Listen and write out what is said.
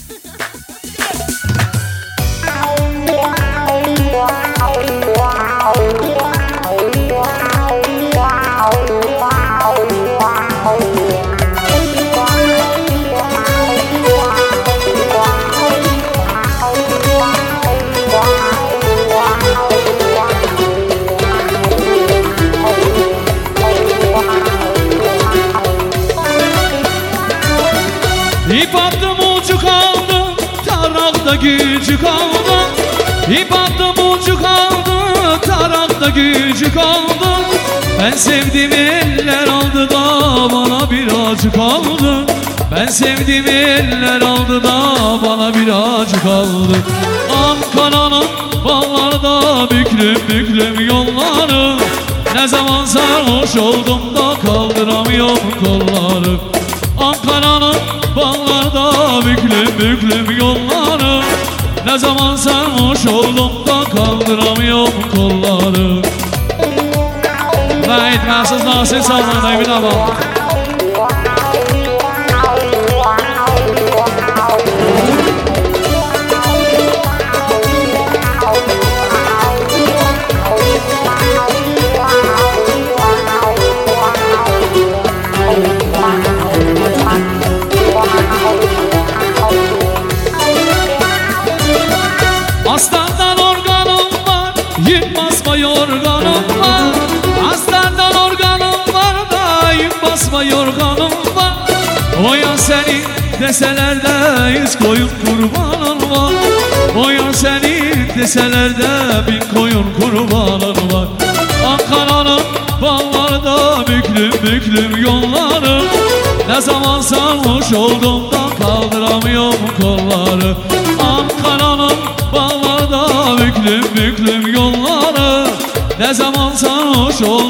İp attım ucu kaldı, tarakta gücü kaldı. İp attım ucu kaldı, tarakta gücü kaldı. Ben sevdiğim eller aldı da bana bir acı kaldı. Ben sevdiğim eller aldı da bana bir acı kaldı. Ankara'nın bağlarda büklüm büklüm yolları. Ne zaman sarhoş oldum da kaldıramıyorum kolları. Ankara'nın bağlarda büklüm büklüm yolları. Ne zaman sarhoş oldum da kaldıramıyorum kolları. Ve itmezsiz nasıl sallanayım bir daha. Aslandan organım var, yük basma yorganım var. Aslandan organım var da yük basma yorganım var. Oyan seni deseler de yüz koyun kurbanın var. Oyan seni deseler de bin koyun kurbanın var. Ankara'nın bağlarda büklüm büklüm yolları. Ne zaman sarhoş oldum da kaldıramıyorum kolları. Ankara'nın bağlarda büklüm büklüm yolları. Ne zaman sarhoş oldum